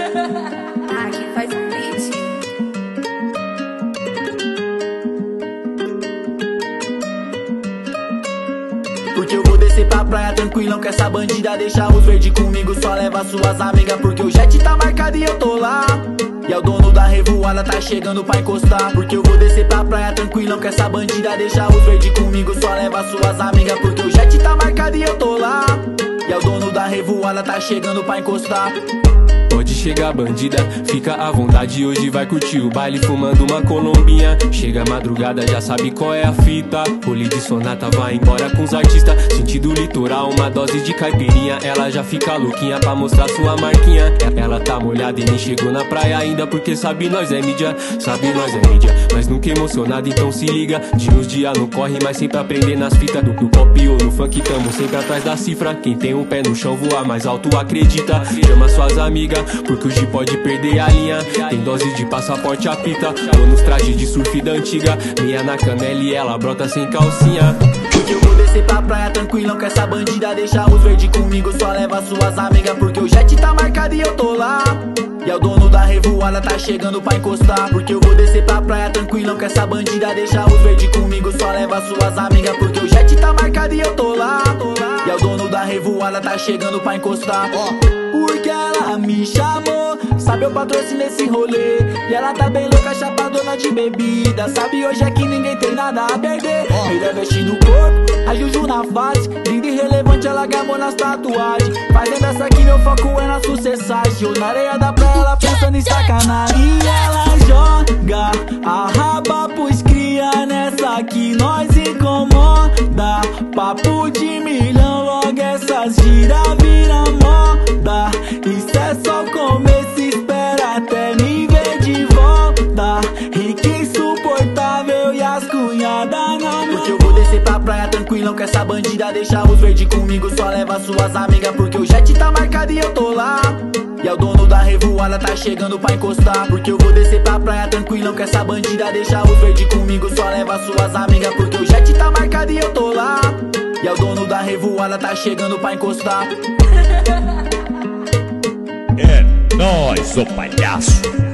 Ah, quem faz um beat. Porque eu vou descer pra praia tranquilão, que essa bandida deixa os verde comigo. Só leva suas amigas, porque o jet tá marcado e eu tô lá. E é o dono da revoada, tá chegando pra encostar. Porque eu vou descer pra praia tranquilão, que essa bandida deixa os verde comigo. Só leva suas amigas, porque o jet tá marcado e eu tô lá. E é o dono da revoada, tá chegando pra encostar. Pode chegar bandida, fica à vontade. Hoje vai curtir o baile fumando uma colombinha. Chega a madrugada, já sabe qual é a fita. Rolê de sonata, vai embora com os artistas. Sentido litoral, uma dose de caipirinha. Ela já fica louquinha pra mostrar sua marquinha. Ela tá molhada e nem chegou na praia ainda, porque sabe nós é mídia, sabe nós é mídia. Mas nunca emocionada, então se liga. De uns dias não corre, mas sempre aprender nas fitas. No pop ou no funk, tamo sempre atrás da cifra. Quem tem um pé no chão voa mais alto, acredita. Chama suas amigas, porque hoje pode perder a linha. Tem dose de passaporte, apita. Tô nos trajes de surf da antiga. Meia na canela e ela brota sem calcinha. Porque eu vou descer pra praia tranquilão, que essa bandida deixa os verde comigo. Só leva suas amigas, porque o jet tá marcado e eu tô lá. E é o dono da revoada, tá chegando pra encostar. Porque eu vou descer pra praia tranquilão, que essa bandida deixa os verde comigo. Só leva suas amigas, porque o jet tá marcado e eu tô lá. E é o dono da revoada, tá chegando pra encostar. Porque ela me chamou, sabe eu patrocino esse rolê. E ela tá bem louca, chapadona de bebida. Sabe hoje é que ninguém tem nada a perder. Melhor vestir no corpo, a Juju na face. Linda e relevante, ela gamou nas tatuagens. Fazendo essa aqui, meu foco é na sucessagem. Eu na areia da praia, ela pensando em sacanagem. E ela joga a raba pros cria. Nessa que nós incomoda. Papo de milhão, logo essas gira vira moda. Isso é só começo, espera até me ver de volta. Rica insuportável e as cunhadas não. Porque eu vou descer pra praia tranquilão, que essa bandida deixa os verde comigo. Só leva suas amigas, porque o jet tá marcado e eu tô lá. E é o dono da revoada, tá chegando pra encostar. Porque eu vou descer pra praia tranquilão, que essa bandida deixa os verde comigo. Só leva suas amigas, porque o jet tá marcado e eu tô lá. E é o dono da revoada, tá chegando pra encostar. É nóis, ô palhaço.